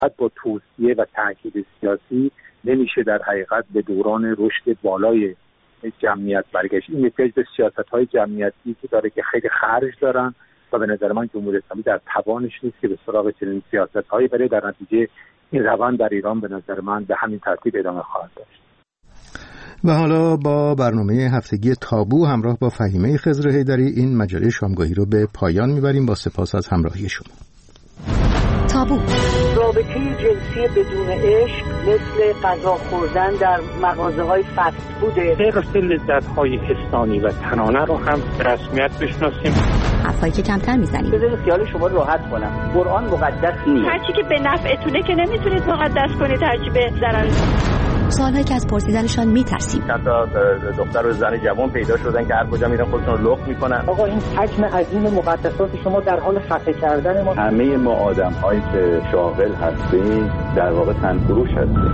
با توصیه و تاکید سیاسی نمیشه در حقیقت به دوران رشد بالای جمعیت برگشت. این نتیجه به سیاست‌های جمعیتی که داره که خیلی خرج دارن و به نظر من جمهوری اسلامی در توانش نیست که به سراغ چنین سیاست‌هایی بره. در نتیجه این روند در ایران به نظر من به همین ترتیب ادامه خواهد داشت. و حالا با برنامه هفتگی تابو همراه با فهیمه خضر حیدری این مجله شامگاهی رو به پایان میبریم. با سپاس از همراهی شما. تابو. رابطه جنسی بدون عشق مثل غذا خوردن در مغازه‌های فست فوده. حفظ لذت‌های حسانی و تنانه رو هم به رسمیت بشناسیم. حرفایی که کمتر میزنیم. بذارید خیال شما راحت کنم. قرآن مقدس نیست. هرچی که به نفعتونه که نمیتونید مقدس کنید، هرچی به ضرر. سوالهایی که از پرسیدنشان میترسیم. چند تا دختر و زن جوان پیدا شدن که هر کجا میرن خودشون رو لخت میکنن. آقا این حجم عظیم مقدسات شما در حال خفه کردن ما. همه ما آدم‌هایی که شاغل هستیم در واقع تنفروش هستیم.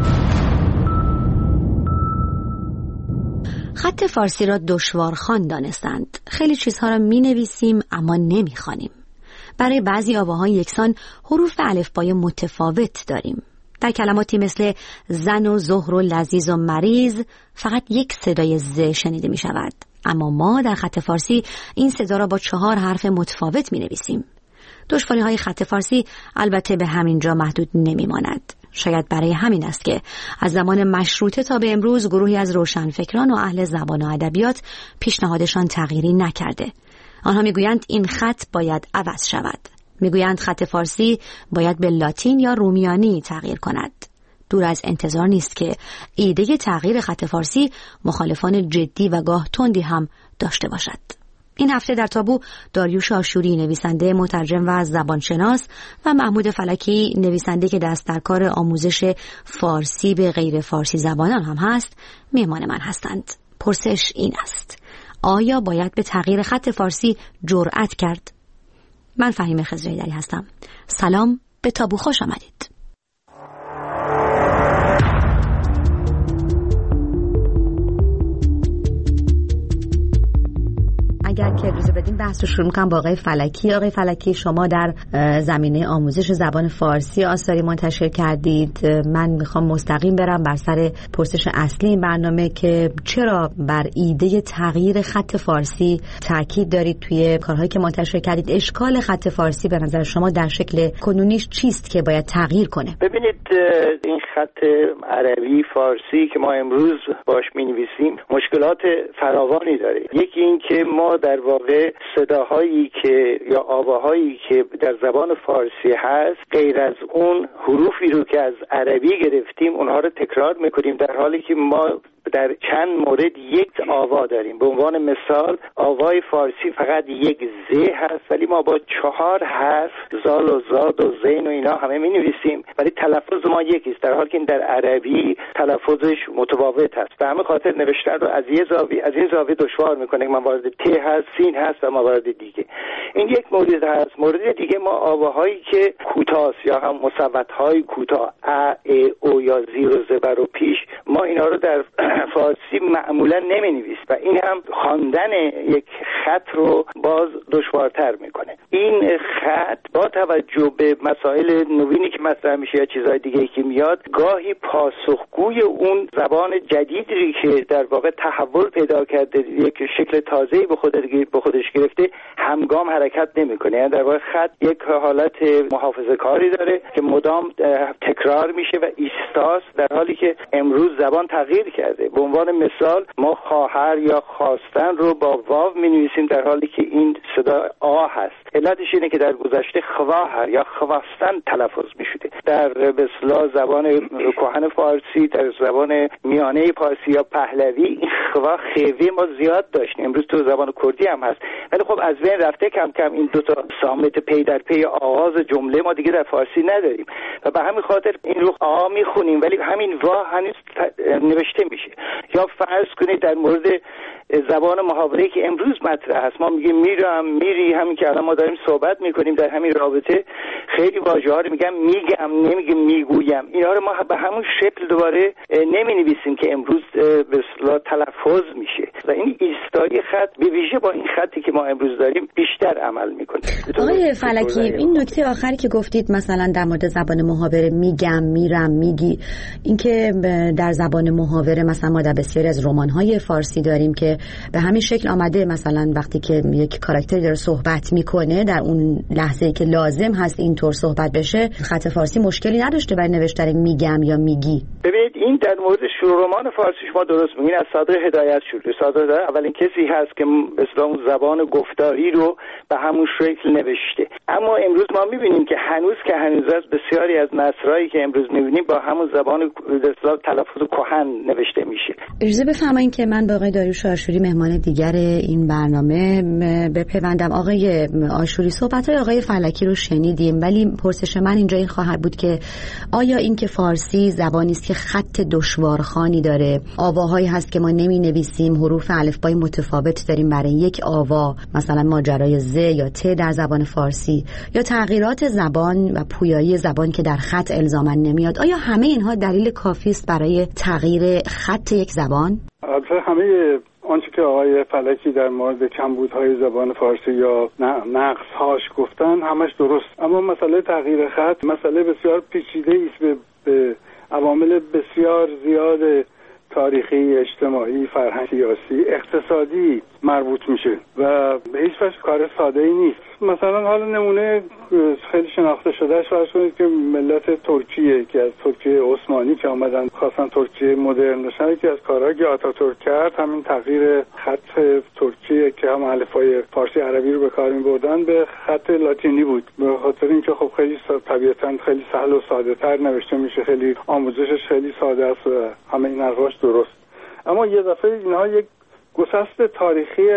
خط فارسی را دشوارخوان دانستند. خیلی چیزها را می‌نویسیم اما نمی‌خوانیم. برای بعضی آواهای یکسان حروف الفبای متفاوت داریم. در کلماتی مثل زن و زهر و لذیذ و مریض فقط یک صدای ز شنیده می شود، اما ما در خط فارسی این صدا را با 4 حرف متفاوت می نویسیم. دشواری های خط فارسی البته به همین جا محدود نمی ماند. شاید برای همین است که از زمان مشروطه تا به امروز گروهی از روشنفکران و اهل زبان و ادبیات پیشنهادشان تغییری نکرده. آنها می گویند این خط باید عوض شود. میگویند خط فارسی باید به لاتین یا رومیانی تغییر کند. دور از انتظار نیست که ایده تغییر خط فارسی مخالفان جدی و گاه تندی هم داشته باشد. این هفته در تابو داریوش آشوری، نویسنده مترجم و زبانشناس، و محمود فلکی، نویسنده که دست در کار آموزش فارسی به غیر فارسی زبانان هم هست، مهمان من هستند. پرسش این است: آیا باید به تغییر خط فارسی جرأت کرد؟ من فهیمه خضر حیدری هستم. سلام، به تابو خوش آمدید. اگر که اجازه بدین بحث رو شروع می‌کنم با آقای فلکی. آقای فلکی، شما در زمینه آموزش زبان فارسی آثاری منتشر کردید. من میخوام مستقیم برم بر سر پرسش اصلی این برنامه که چرا بر ایده تغییر خط فارسی تاکید دارید توی کارهایی که منتشر کردید. اشکال خط فارسی به نظر شما در شکل کنونیش چیست که باید تغییر کنه؟ ببینید، این خط عربی فارسی که ما امروز باش می‌نویسیم مشکلات فراوانی داره. یکی این که ما در واقع صداهایی که یا آواهایی که در زبان فارسی هست، غیر از اون حروفی رو که از عربی گرفتیم اونها رو تکرار میکنیم، در حالی که ما در چند مورد یک آوا داریم. به عنوان مثال آوای فارسی فقط یک ز هست، ولی ما با 4 حرف زال و زاد و زین و اینا همه می نویسیم، ولی تلفظ ما یکیست، در حالی که این در عربی تلفظش متفاوت هست. به همین خاطر نوشتن رو از این زاویه دشوار میکنه که موارد ت هست، سین هست و موارد دیگه. این یک مورد هست. مورد دیگه ما آواهایی که کوتاه یا هم مصوت‌های کوتاه ا او یا زیر و زبر و پیش، ما اینا رو در فارسی معمولا نمی‌نویسیم و این هم خواندن یک خط رو باز دشوارتر میکنه. این خط با توجه به مسائل نوینی که مطرح میشه یا چیزهای دیگه که میاد، گاهی پاسخگوی اون زبان جدیدی که در واقع تحول پیدا کرده، یک شکل تازه‌ای به خودش گرفته، همگام حرکت نمیکنه. یعنی در واقع خط یک حالت محافظه‌کاری داره که مدام تکرار میشه و ایستاست، در حالی که امروز زبان تغییر کرده. به عنوان مثال ما خواهر یا خواستن رو با واو می‌نویسیم، در حالی که این صدا آ هست. علتش اینه که در گذشته خواهر یا خواستن تلفظ می‌شده. در به اصطلاح زبان کهن فارسی، در زبان میانه فارسی یا پهلوی، این خوا خوی ما زیاد داشتیم. امروز تو زبان کردی هم هست، ولی خب از بین رفته کم کم این دو تا صامت پی در پی آغاز جمله ما دیگه در فارسی نداریم و به همین خاطر این رو آ می‌خونیم ولی همین وا هنوز نوشته میشه. یا فرض کنید در مورد زبان محاوره‌ای که امروز مطرح هست، ما میگیم میرم، میری، همین که الان ما داریم صحبت میکنیم در همین رابطه خیلی واژه‌ها رو میگم نمیگم میگویم، اینا رو ما به همون شکل دوباره نمینویسیم که امروز به اصطلاح تلفظ میشه و این ایستایی خط به ویژه با این خطی که ما امروز داریم بیشتر عمل میکنه. آقای فلکی، این نکته آخری که گفتید مثلا در مورد زبان محاوره میگم، میرم، میگی، اینکه در زبان محاوره مثلا ما در بسیاری از رمان‌های فارسی داریم که به همین شکل آمده، مثلا وقتی که یک کاراکتری داره صحبت میکنه در اون لحظه‌ای که لازم هست اینطور صحبت بشه، خط فارسی مشکلی نداشته برای نوشتن میگم یا میگی. ببینید این در مورد رمان فارسی شما درست میگین، از صادق هدایت شده. صادق هدایت اولین کسی هست که اصلا زبان گفتاری رو به همون شکل نوشته. اما امروز ما میبینیم که هنوز از بسیاری از نثرهایی که امروز میبینیم با همون زبان اصطلاح تلفظ کهن نوشته میشه. اجازه بفرمایید که من با آقای داریوش آشوری مهمان دیگر این برنامه بپیوندم. آقای آشوری، صحبت‌های آقای فلکی رو شنیدیم، ولی پرسش من اینجا این خواهد بود که آیا این که فارسی زبانی است که خط دشوارخوانی داره، آواهایی هست که ما نمی‌نویسیم، حروف الفبای متفاوت داریم برای یک آوا، مثلا ماجرای ز یا ت در زبان فارسی، یا تغییرات زبان و پویایی زبان که در خط الزاما نمیاد، آیا همه اینها دلیل کافی است برای تغییر خط یک زبان؟ البته همه آنچه که آقای فلکی در مورد کمبودهای زبان فارسی یا نقص‌هاش گفتن همش درست، اما مسئله تغییر خط مسئله بسیار پیچیده است، به عوامل بسیار زیاد تاریخی، اجتماعی، فرهنگی، سیاسی، اقتصادی مربوط میشه و به هیچ وجه کار ساده ای نیست. مثلا حالا نمونه خیلی شناخته شدهش فرض کنید که ملت ترکیه که از ترکیه عثمانی که آمدن خواستن ترکیه مدرن بشن، که از کارهایی که آتاتورک کرد همین تغییر خط ترکیه که هم الفبای فارسی عربی رو به کار می‌بردن به خط لاتینی بود، به خاطر اینکه خب خیلی طبیعتاً خیلی سهل و ساده‌تر نوشته میشه، خیلی آموزشش خیلی ساده است و همه این حرفاش درست. اما یه دفعه اینها یک گسست تاریخی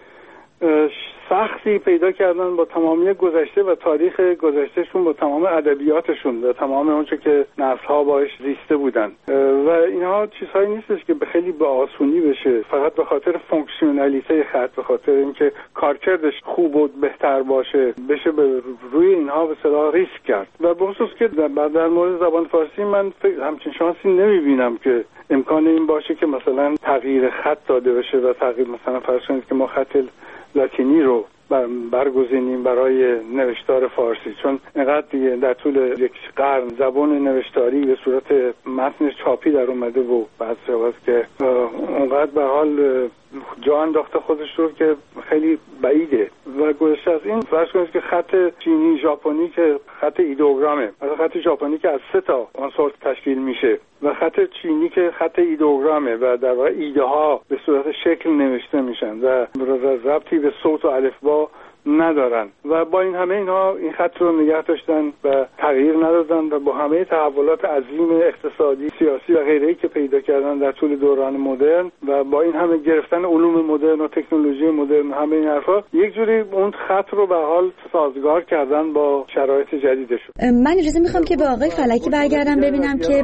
سختی پیدا کردن با تمامی گذشته و تاریخ گذشتهشون، با تمام ادبیاتشون و تمام اونچه که نسل‌ها باش زیسته بودن و اینها چیزهایی نیستش که خیلی به آسونی بشه فقط به خاطر فونکشنالیته خط، به خاطر اینکه کارکردش خوب و بهتر باشه بشه به روی اینها به اصطلاح ریسک کرد. و به خصوص که در مورد زبان فارسی من همچین شانسی نمیبینم که امکان این باشه که مثلا تغییر خط داده بشه و تغییر مثلا فرض کنید که ما خط لاتینی رو برگزینیم برای نوشتار فارسی، چون اینقدر دیگه در طول یک قرن زبان نوشتاری به صورت متن چاپی در اومده و بعد شود که اونقدر به حال جا انداخته خودش رو که خیلی بعیده. و گذشته از این فرض کنید که خط چینی ژاپنی که خط ایدئوگرامه، مثلا خط ژاپنی که از 3 تا عنصر تشکیل میشه و خط چینی که خط ایدئوگرامه و در واقع ایده ها به صورت شکل نوشته میشن و ربطی به صوت و الفبا ندارن و با این همه اینها این خط رو نگه داشتن و تغییر ندادن و با همه تحولات عظیم اقتصادی، سیاسی و غیره‌ای که پیدا کردن در طول دوران مدرن و با این همه گرفتن علوم مدرن و تکنولوژی مدرن، همه این حرفا یک جوری اون خط رو به حال سازگار کردن با شرایط جدیدشون. من اجازه میخوام که به آقای فلکی برگردم ببینم که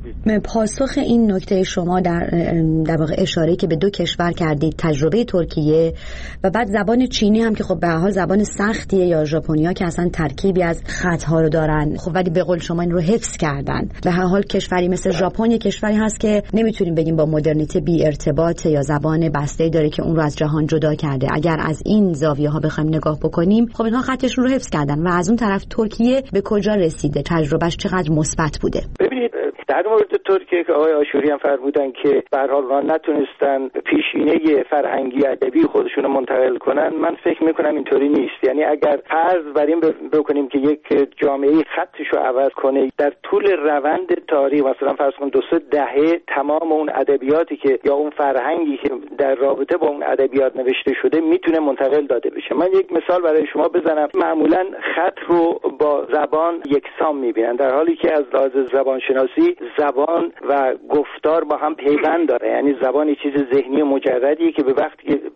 پاسخ این نکته شما در واقع اشاره که به 2 کشور کردید، تجربه ترکیه و بعد زبان چینی هم که خب به حال زبان سختیه، یا ژاپنیا که اصلا ترکیبی از خط‌ها رو دارن، خب ولی به قول شما این رو حفظ کردن. به هر حال کشوری مثل ژاپن یک کشوری هست که نمیتونیم بگیم با مدرنیته بی ارتباط یا زبان بسته‌ای داره که اون رو از جهان جدا کرده. اگر از این زاویه ها بخوایم نگاه بکنیم، خب اینها خطشون رو حفظ کردن. و از اون طرف ترکیه به کجا رسیده؟ تجربهش چقدر مثبت بوده؟ ببینید در مورد ترکیه که آقای آشوری هم فرمودن که به هر حال نتونستن پیشینه فرهنگی ادبی خودشون رو منتقل کنن، من فکر میکنم اینطوری نیست. یعنی اگر فرض بر این بکنیم که یک جامعه خطش رو عوض کنه، در طول روند تاریخ مثلا فرض کن 2-3 دهه تمام اون ادبیاتی که یا اون فرهنگی که در رابطه با اون ادبیات نوشته شده میتونه منتقل داده بشه. من یک مثال برای شما بزنم. معمولا خط رو با زبان یکسان میبینن، در حالی که از لحاظ زبانشناسی زبان و گفتار با هم پیوند داره. یعنی زبان چیز ذهنی مجردیه که به وقتی که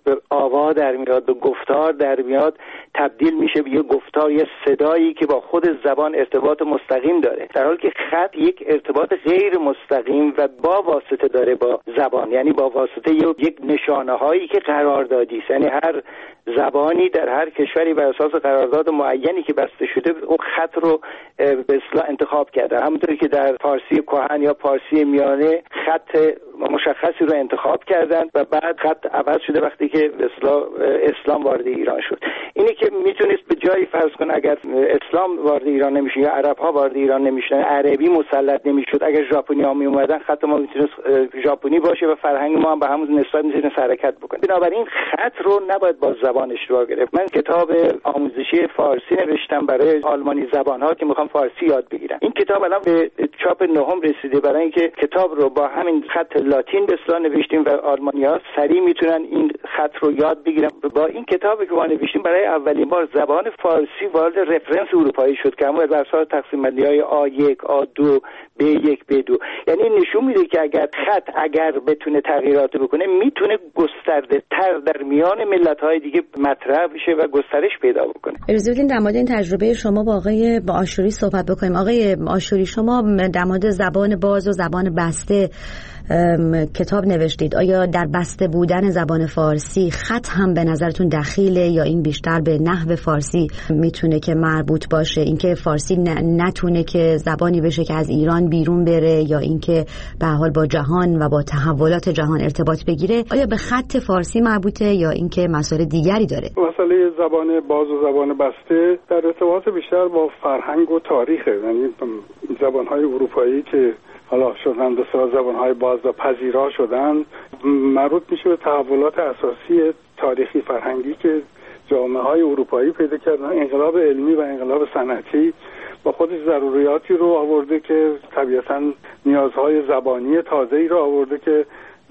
به آوا در میاد، به گفتار در میاد، تبدیل میشه به یه گفتار، یه صدایی که با خود زبان ارتباط مستقیم داره، در حالی که خط یک ارتباط غیر مستقیم و با واسطه داره با زبان، یعنی با واسطه یک نشانه هایی که قراردادی است. یعنی هر زبانی در هر کشوری بر اساس قرارداد معینی که بسته شده اون خط رو به اصطلاح انتخاب کرده. همونطوری که در فارسی کهن یا فارسی میانه خط مشخصی رو انتخاب کردن و بعد خط عوض شده وقتی که به اصطلاح اسلام وارد ایران شد. اینی که میتونست به جایی فرض کن اگر اسلام وارد ایران نمیشه یا عرب ها وارد ایران نمیشن، عربی مسلط نمیشد، اگر ژاپنی ها می اومدن خط ما میتونست ژاپنی باشه و فرهنگ ما هم به همون نسبت میتونست حرکت بکنه. بنابراین خط رو نباید با زبان اشتباه گرفت. من کتاب آموزشی فارسی نوشتم برای آلمانی زبان ها که میخوام فارسی یاد بگیرن. این کتاب الان به چاپ نهم رسیده، برای اینکه کتاب رو با همین خط لاتین به اصطلاح نوشتیم و آلمانی‌ها سریع میتونن این خط رو یاد بگیرن. با این کتابی که ما نوشتیم برای اولین بار زبان فارسی وارد رفرنس اروپایی شد که همون بر اساس تقسیم بندی‌های A1 A2 B1 B2، یعنی نشون میده که اگر بتونه تغییرات بکنه میتونه گسترده تر در میان ملت‌های دیگه مطرح بشه و گسترش پیدا بکنه. اجازه بدین در مورد این تجربه شما با آقای آشوری صحبت بکنیم. آقای آشوری، شما در مورد زبان باز و زبان بسته کتاب نوشتید. آیا در بسته بودن زبان فارسی خط هم به نظرتون دخیله یا این بیشتر به نحو فارسی میتونه که مربوط باشه؟ اینکه فارسی نتونه که زبانی بشه که از ایران بیرون بره یا اینکه به هر حال با جهان و با تحولات جهان ارتباط بگیره، آیا به خط فارسی مربوطه یا اینکه مسائل دیگری داره؟ مسئله زبان باز و زبان بسته در ارتباط بیشتر با فرهنگ و تاریخه. یعنی زبان‌های اروپایی که حالا شدن به اصطلاح زبان‌های باز و پذیرا شدن، مربوط میشه به تحولات اساسی تاریخی فرهنگی که جامعه‌های اروپایی پیدا کردن. انقلاب علمی و انقلاب صنعتی با خودش ضروریاتی رو آورده که طبیعتاً نیازهای زبانی تازه‌ای رو آورده که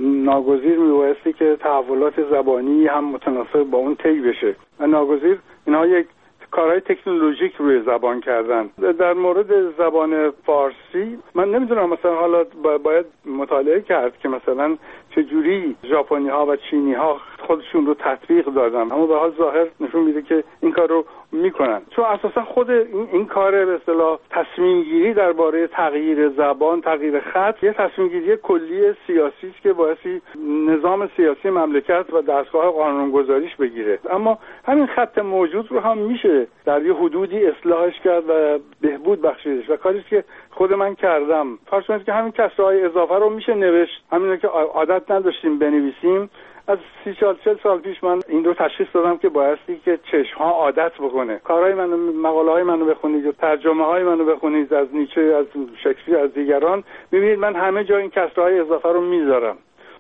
ناگزیر میبایستی که تحولات زبانی هم متناسب با اون طی بشه و ناگزیر اینها یک کارهای تکنولوژیک روی زبان کردن. در مورد زبان فارسی من نمیدونم، مثلا حالا باید مطالعه کرد که مثلا چجوری ژاپنی ها و چینی ها خودشون رو تطبیق دادن، اما به حال ظاهر نشون میده که این کار رو میکنن، چون اساسا خود این کار به اصطلاح تصمیم گیری درباره تغییر زبان، تغییر خط، یه تصمیم گیری کلی سیاسی است که باعثی نظام سیاسی مملکت و دستگاه قانونگذاریش بگیره. اما همین خط موجود رو هم میشه در یه حدودی اصلاحش کرد و بهبود بخشیدش و کاری که خود من کردم. فرض کنید که همین کسرهای اضافه رو میشه نوشت، همین که عادت نداشتیم بنویسیم. از 30-40 سال پیش من این رو تشخیص دادم که بایستی که چشم‌ها عادت بکنه. کارهای منو، مقاله‌های منو بخونید یا ترجمه‌های منو بخونید از نیچه، از شکسپیر، از دیگران، می‌بینید من همه جا این کسرهای اضافه رو میذارم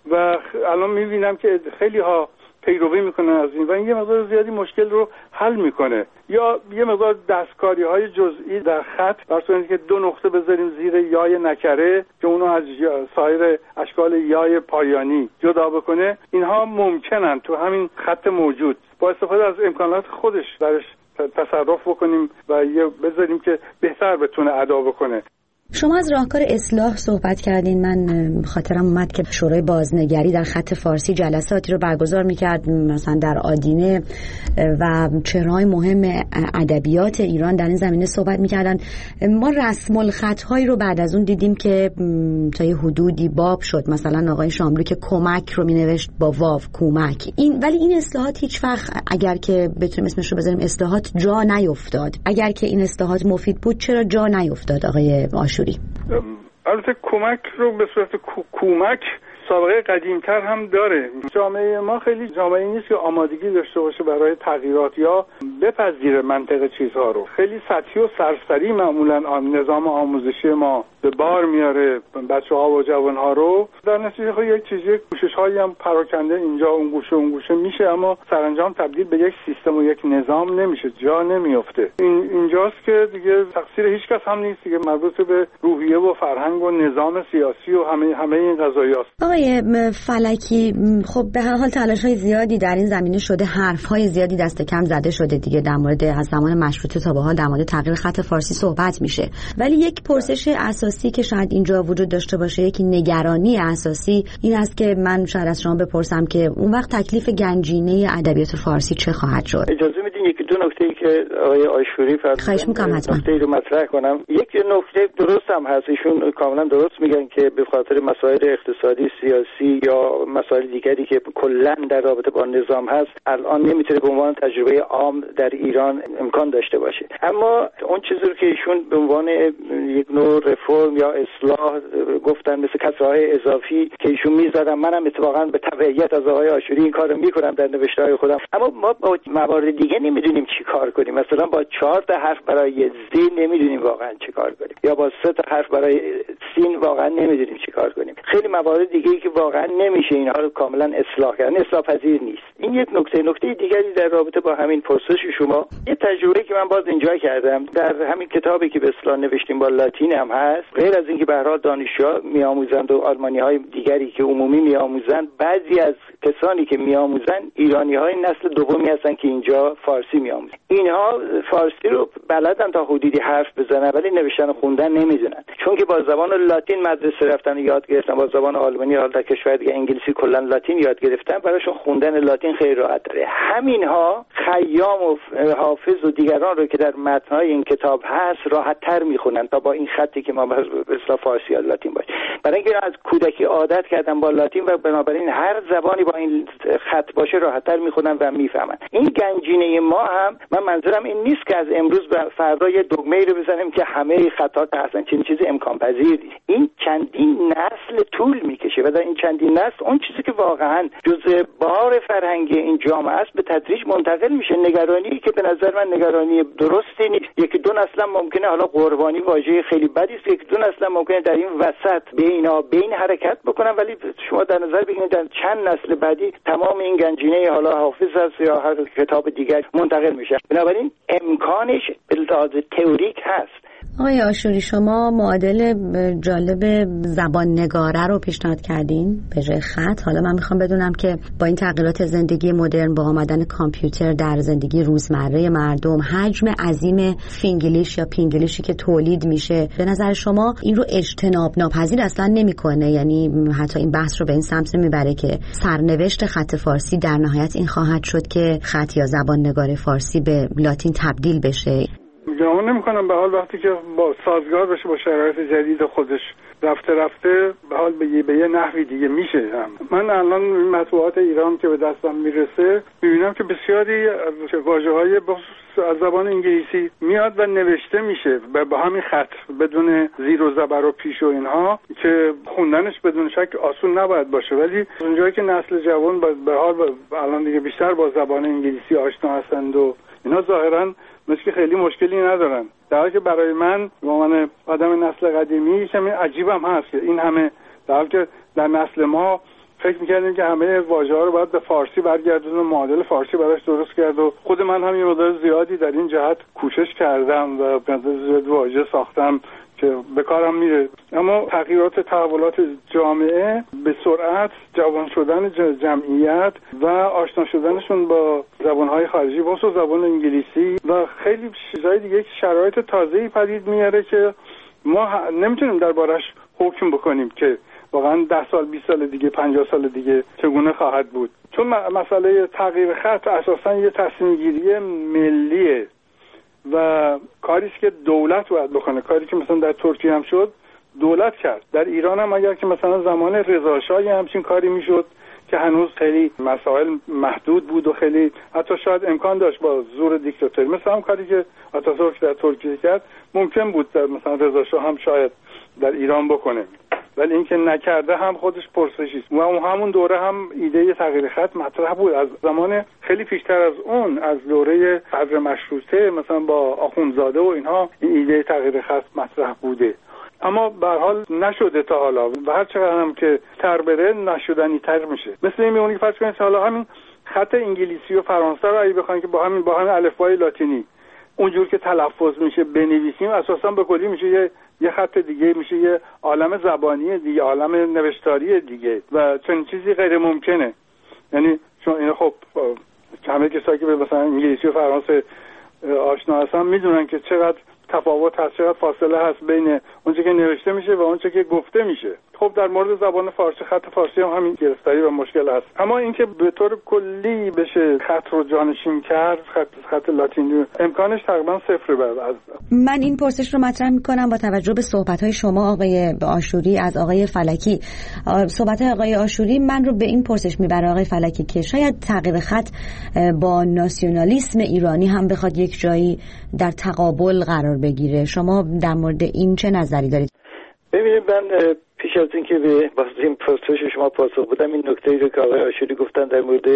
و الان می‌بینم که خیلی ها پیروی میکنن از این و این یه مقدار زیادی مشکل رو حل میکنه. یا یه مقدار دستکاری‌های جزئی در خط، برای اینکه 2 نقطه بذاریم زیر یای نکره که اونو از سایر اشکال یای پایانی جدا بکنه، اینها ممکنن تو همین خط موجود. با استفاده از امکانات خودش درش تصرف بکنیم و یه بذاریم که بهتر بتونه ادا بکنه. شما از راهکار اصلاح صحبت کردین. من خاطرم اومد که شورای بازنگری در خط فارسی جلساتی رو برگزار میکرد، مثلا در آدینه، و چهره‌های مهم ادبیات ایران در این زمینه صحبت میکردن. ما رسم الخط‌هایی رو بعد از اون دیدیم که تا یه حدودی باب شد. مثلا آقای شاملو که کمک رو مینوشت با واو، کمک. ولی این اصلاحات هیچ وقت، اگر که بتونیم اسمش رو بذاریم اصلاحات، جا نیفتاد. اگر که این اصلاحات مفید بود چرا جا نیفتاد آقای آشوری؟ البته کمک رو به صورت کمک سابقه قدیمتر هم داره. جامعه ما خیلی جامعه نیست که آمادگی داشته باشه برای تغییرات یا بپذیره منطق چیزها رو. خیلی سطحی و سرسری معمولا نظام آموزشی ما به بار میاره بچه‌ها و جوان‌ها رو. در نتیجه خب یک چیزی کوشش‌هایی هم پراکنده اینجا اون گوشه میشه، اما سرانجام تبدیل به یک سیستم و یک نظام نمیشه، جا نمیافته. اینجاست که دیگه تقصیر هیچ کس هم نیست دیگه، مربوط به روحیه و فرهنگ و نظام سیاسی و همه این قضایاست. آقای فلکی، خب به هر حال تلاش‌های زیادی در این زمینه شده، حرف‌های زیادی دست کم زده شده دیگه در مورد از زمان مشروطه تا به حال در مورد تغییر خط فارسی صحبت میشه، ولی یک پرسش اساسی اساسی که شاید اینجا وجود داشته باشه، یکی نگرانی اساسی این است که من شاید از شما بپرسم که اون وقت تکلیف گنجینه ادبیات فارسی چه خواهد شد؟ اجازه میدین یکی دو نکته‌ای که آقای آشوری خواهش می‌کنم حتما نکته‌ای رو مطرح کنم. یک نکته درست هم هست، ایشون کاملا درست میگن که به خاطر مسائل اقتصادی، سیاسی یا مسائل دیگری که کلا در رابطه با نظام هست الان نمیتونه به عنوان تجربه عام در ایران امکان داشته باشه. اما اون چیزی رو که ایشون به عنوان یک نوع رفرم یا اصلاح گفتن، مثل کسرهای اضافی که ایشون میذارن، منم اتفاقا به تبعیت از آقای آشوری این کارو میکنم در نوشته‌های خودم. اما ما با موارد دیگه نمیدونیم چی کار کنیم. مثلا با 4 تا حرف برای زین نمیدونیم واقعا چی کار کنیم، یا با 3 تا حرف برای سین واقعا نمیدونیم چی کار کنیم. خیلی موارد دیگه ای که واقعا نمیشه اینها رو کاملا اصلاح کرد، اصلاح پذیر نیست. این یک نکته دیگری در رابطه با همین پرسش شما، یه تجربه که من باز اینجا کردم در همین کتابی که به اصطلاح نوشتیم با لاتین هم هست. غیر از اینکه به هر حال دانشجوها میآموزند و آلمانی‌های دیگری که عمومی میآموزند، بعضی از کسانی که میآموزند ایرانی‌های نسل دومی هستن که اینجا فارسی میآموزن. اینها فارسی رو بلدن تا حدودی حرف بزنن ولی نوشتن و خوندن نمیدونن، چون که با زبان لاتین مدرسه رفتن و یاد گرفتن، با زبان آلمانی حالا در کشور دیگه انگلیسی کلا لاتین یاد گرفتن، براشون خوندن لاتین خیلی راحت داره. همینها خیام و حافظ و دیگران رو که در متن‌های این کتاب هست راحت‌تر میخونن تا با این خطی که ما به اصطلاح فارسی یا لاتین باشه. برای اینکه از کودکی عادت کردن با لاتین و بنابراین هر زبانی با این خط باشه راحت‌تر میخونن و میفهمن. این گنجینه ما هم، من منظورم این نیست که از امروز به فردا یه دگمه‌ای رو بزنیم که همه خطات هستن، چنین چیزی امکان پذیر نیست. این چندین نسل طول میکشه و در این چندین نسل اون چیزی که واقعا جزء بار فرهنگی این جامعه است به تدریج منتقل میشه. نگرانی که به نظر من نگرانی درستی نیست. یکی دو نسل ممکنه، حالا قربانی واژه خیلی بدی است، یکی دو نسل ممکنه در این وسط بین حرکت بکنن، ولی شما در نظر بگیرید در چند نسل بعدی تمام این گنجینه حالا حافظ است یا هر کتاب دیگر منتقل میشه. بنابراین امکانش به لحاظ تئوریک هست. آقای آشوری، شما معادل جالب زبان نگاره رو پیشنهاد کردین به جای خط. حالا من میخوام بدونم که با این تغییرات زندگی مدرن، با آمدن کامپیوتر در زندگی روزمره مردم، حجم عظیم فینگلیش یا پینگلیشی که تولید میشه، به نظر شما این رو اجتناب ناپذیر اصلا نمیکنه؟ یعنی حتی این بحث رو به این سمت میبره که سرنوشت خط فارسی در نهایت این خواهد شد که خط یا زبان نگار فارسی به لاتین تبدیل بشه؟ گمان نمی‌کنم. به حال وقتی که با سازگار بشه با شرایط جدید خودش رفته به حال به یه نحوی دیگه میشه. من الان مطبوعات ایران که به دستم میرسه میبینم که بسیاری واژه‌های از زبان انگلیسی میاد و نوشته میشه با همین خط بدون زیر و زبر و پیش و اینها که خوندنش بدون شک آسون نباید باشه، ولی اونجایی که نسل جوان به حال الان دیگه بیشتر با زبان انگلیسی آشنا هستند و اینا ظاهراً مثل خیلی مشکلی ندارن، در حالی که برای من به عنوان آدم نسل قدیمی همین عجیبم هست که این همه، در حالی که در نسل ما فکر می‌کردیم که همه واژه‌ها رو باید به فارسی برگردونیم و معادل فارسی براش درست کرد و خود من هم یه مقدار زیادی در این جهت کوشش کردم و زیاد واژه ساختم که به کارم میره. اما تغییرات تحولات جامعه به سرعت جوان شدن جمعیت و آشنا شدنشون با زبانهای خارجی و زبان انگلیسی و خیلی چیزای دیگه که شرایط تازه‌ای پدید میاره که ما نمیتونیم دربارش حکم بکنیم که واقعا 10 سال 20 سال دیگه 50 سال دیگه چگونه خواهد بود، چون مسئله تغییر خط اساسا یه تصمیم گیری ملیه و کاریش که دولت باید بکنه. کاری که مثلا در ترکیه هم شد دولت کرد، در ایران هم اگر که مثلا زمان رضا شاه همچین کاری میشد که هنوز خیلی مسائل محدود بود و خیلی حتی شاید امکان داشت با زور دیکتاتوری مثلا هم کاری که آتاتورک در ترکیه کرد ممکن بود در مثلا رضا شاه هم شاید در ایران بکنه، ولی اینکه نکرده هم خودش پرسشی است. و همون دوره هم ایده تغییر خط مطرح بود، از زمان خیلی پیشتر از اون، از دوره صدر مشروطه مثلا با آخوندزاده و اینها این ایده تغییر خط مطرح بوده، اما به هر حال نشده تا حالا و هر چقدر هم که تر بره نشدنی تر میشه. مثل این میمونه که فرض کنید حالا همین خط انگلیسی و فرانسه رو اگه بخواید که با همین الفبای لاتینی اونجور که تلفظ میشه بنویسیم، اساسا به کلی میشه یه خط دیگه، میشه یه عالم زبانی دیگه، عالم نوشتاری دیگه و چنین چیزی غیر ممکنه. یعنی چون این خب همه کسایی که مثلا انگلیسی و فرانسه آشنا هستن میدونن که چقدر تفاوت هست، چقدر فاصله هست بین اونچه که نوشته میشه و اونچه که گفته میشه. خب در مورد زبان فارسی، خط فارسی هم همین گرفتاری و مشکل هست. اما اینکه به طور کلی بشه خط رو جانشین کرد، خط لاتینی، امکانش تقریبا صفر. من این پرسش رو مطرح میکنم با توجه به صحبت‌های شما آقای آشوری از آقای فلکی. صحبت‌های آقای آشوری من رو به این پرسش میبره آقای فلکی که شاید تغییر خط با ناسیونالیسم ایرانی هم بخواد یک جایی در تقابل قرار بگیره. شما در مورد این چه نظری دارید؟ ببینید، من پیش از اینکه به این پرسش شما پاسخ بدم، این نکته‌ای رو که آقای آشوری گفتن در مورد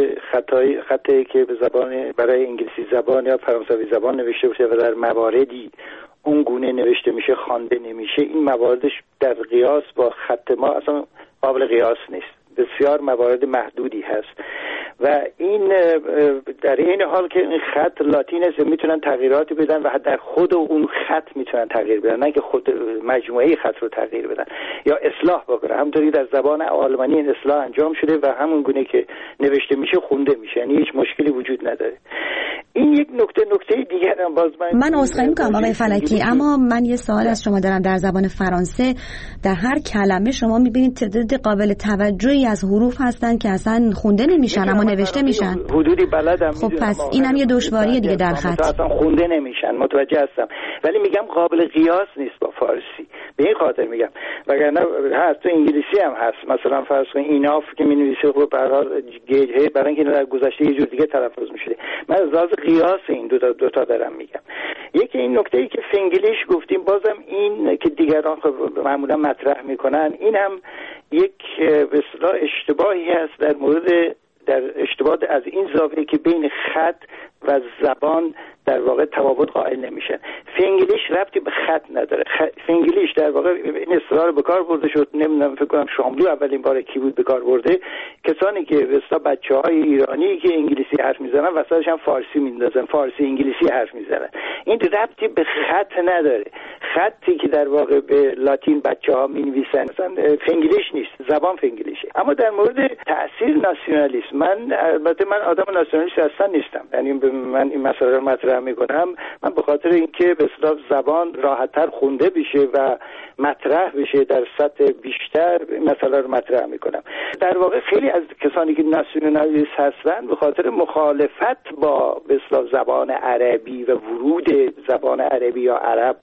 خطی که به زبان برای انگلیسی زبان یا فرانسوی زبان نوشته بشه و در مواردی اون گونه نوشته میشه خوانده نمیشه، این مواردش در قیاس با خط ما اصلا قابل قیاس نیست. بسیار موارد محدودی هست و این در این حال که این خط لاتین است میتونن تغییراتی بدن و در خود اون خط میتونن تغییر بدن، نه که خود مجموعه خط رو تغییر بدن یا اصلاح بکنن. همونطوری در زبان آلمانی این اصلاح انجام شده و همون گونه که نوشته میشه خونده میشه، یعنی هیچ مشکلی وجود نداره. این یک نکته دیگر هم باز من عذرخواهی میکنم آقای فلکی، اما من یه سوال از شما دارم. در زبان فرانسه در هر کلمه شما میبینید تعداد قابل توجهی از حروف هستن که اصلا خونده نمیشن اما نوشته میشن. حدودی بلدم. خب پس این هم یه دشواریه دیگه در خط. اصلا خونده نمیشن، متوجه هستم، ولی میگم قابل قیاس نیست با فارسی. به این خاطر میگم، وگرنه هست تو انگلیسی هم هست. مثلا فرض کن ایناف که مینویسه خب به هر حال گیجه برای اینکه در گذشته یه جور دیگه تلفظ میشه. من از لحاظ قیاس این دو تا دارم میگم. یکی این نکته‌ای که فنگلیش گفتیم، بازم این که دیگران خب معمولا مطرح میکنن، این هم یک به اصطلاح اشتباهی هست در اشتباه از این زاویه که بین خط و زبان در واقع تفاوت قائل نمیشن. فنگلیش ربطی به خط نداره. فنگلیش در واقع این اصطلاح رو به کار برده شد، نمیدونم فکر کنم شاملو اولین بار کی بود به کار برده، کسانی که مثلا بچه‌های ایرانی که انگلیسی حرف میزنن وسطش هم فارسی میندازن، فارسی انگلیسی حرف میزنن. این ربطی به خط نداره. خطی که در واقع به لاتین بچه‌ها مینویسن مثلا فنگلیش نیست، زبان فنگلیشه. اما در مورد تاثیر ناسیونالیسم، البته من آدم ناسیونالیست اصلا نیستم، یعنی من این مسئله رو مطرح میکنم من به خاطر اینکه به اصطلاح زبان راحت‌تر خونده بشه و مطرح بشه در سطح بیشتر، مسئله رو مطرح میکنم. در واقع خیلی از کسانی که ناسیونالیست هستن به خاطر مخالفت با به اصطلاح زبان عربی و ورود زبان عربی یا عرب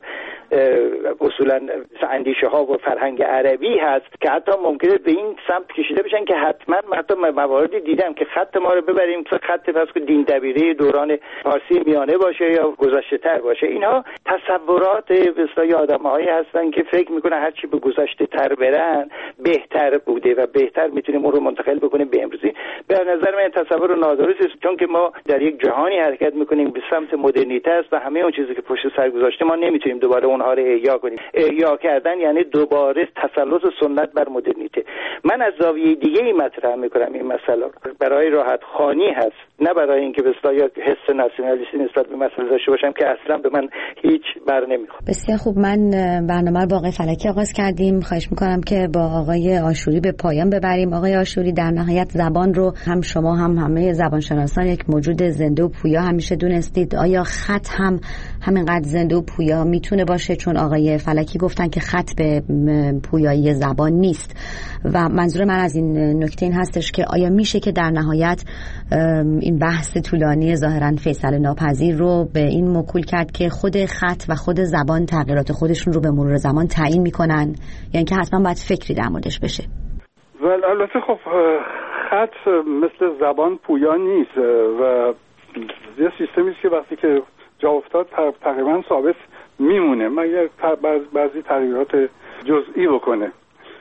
اصولا اندیشه ها و فرهنگ عربی هست که حتی ممکنه به این سمت کشیده بشن که حتما مواردی دیدم که خط ما رو ببریم که خط فرض کن دین دبیره دوران فارسی میانه باشه یا گذشته تر باشه. اینها تصورات به اصطلاح آدم‌هایی هستن که فکر میکنن هر چی به گذشته تر برن بهتر بوده و بهتر میتونیم اون رو منتقل بکنیم به امروزی. به نظر من تصور نادرست است، چون که ما در یک جهانی حرکت میکنیم به سمت مدرنیته است و همه اون چیزی که پشت سر گذاشته ما نمیتونیم دوباره اونها رو احیا کنیم. احیا کردن یعنی دوباره تسلط سنت بر مدرنیته. من از زاویه دیگه ای مطرح میکنم این مسئله برای راحت خوانی هست، نه برای اینکه به اصطلاح حس ناسیونالیستی نسبت به مسئله داشته باشم که اصلا به من هیچ بر نمیخوره. بسیار خوب، من برنامه رو با آقای فلکی آغاز کردیم. خواهش میکنم که با آقای آشوری به پایان ببریم. آقای آشوری، در نهایت زبان رو هم شما هم همه زبانشناسان یک موجود زنده و پویا همیشه دونستید. آیا خط هم همینقدر زنده و پویا میتونه باشه؟ چون آقای فلکی گفتن که خط به پویایی زبان نیست و منظور من از این نکته این هستش که آیا میشه که در نهایت این بحث طولانی ظاهرا فیصله ناپذیر رو به این موکول کرد که خود خط و خود زبان تغییرات خودشون رو به مرور زمان تعیین میکنن، یعنی که حتما باید فکری در موردش بشه؟ ولی البته خب خط مثل زبان پویا نیست و یه سیستمی است که وقتی که جا افتاد تقریبا ثابت میمونه مگر بعضی تغییرات جزئی بکنه.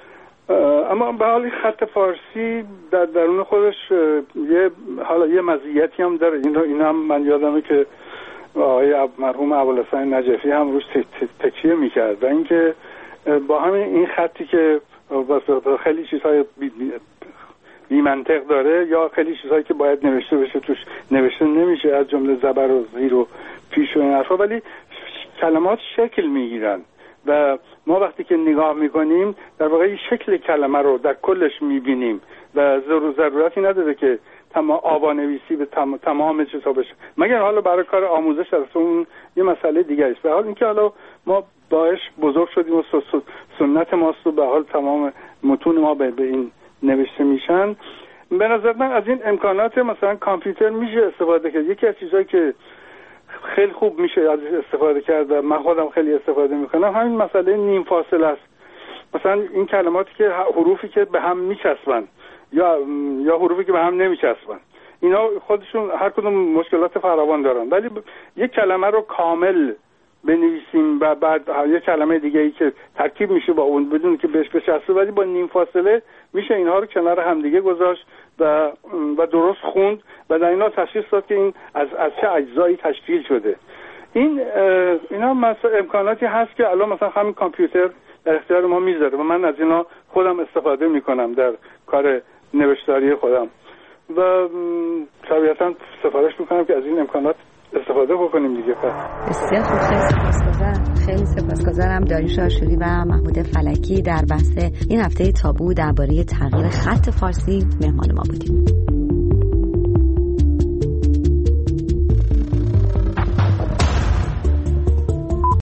اما به حال خط فارسی در درون خودش یه مزیتی هم داره. این هم من یادمه که آقای مرحوم ابوالحسن نجفی هم روش تکیه میکرد و اینکه با همین این خطی که خیلی چیزهای بی منطق داره یا خیلی چیزهایی که باید نوشته بشه توش نوشته نمیشه، از جمله زبر و زیر و پیش و این حرفا، ولی کلمات شکل میگیرن و ما وقتی که نگاه میکنیم در واقع شکل کلمه رو در کلش میبینیم و ضرورتی نداره که آوانویسی به تمام چیزها بشه، مگر حالا برای کار آموزش است، اون یه مسئله دیگه است. به حال اینکه حالا ما باش بزرگ شدیم و سنت ماست و به حال تمام متون ما به این نوشته میشن. به نظر من از این امکانات مثلا کامپیوتر میشه استفاده کرد. یکی از چیزایی که خیلی خوب میشه از استفاده کرد و من خودم خیلی استفاده میکنم همین مسئله نیم فاصله است. مثلا این کلماتی که حروفی که به هم میچسبن یا حروفی که به هم نمیچسبن، اینا خودشون هر کدوم مشکلات فراوان دارن، ولی یک کلمه رو کامل بنویسیم و بعد یک کلمه دیگه ای که ترکیب میشه با اون بدون که بهش بچسبه، ولی با نیم فاصله میشه اینها رو کنار هم دیگه گذاشت و درست خوند و در اینا تشخیص داد که این از چه اجزایی تشکیل شده. اینا امکاناتی هست که الان مثلا همین کامپیوتر در اختیار ما میذاره و من از اینا خودم استفاده میکنم در کار نوشتاری خودم و طبیعتا سفارش میکنم که از این امکانات استفاده بکنیم دیگه. بسیار خوب، خیلی سپاسگزارم داریوش آشوری و محمود فلکی در بحث این هفته تابو درباره تغییر خط فارسی مهمان ما بودیم.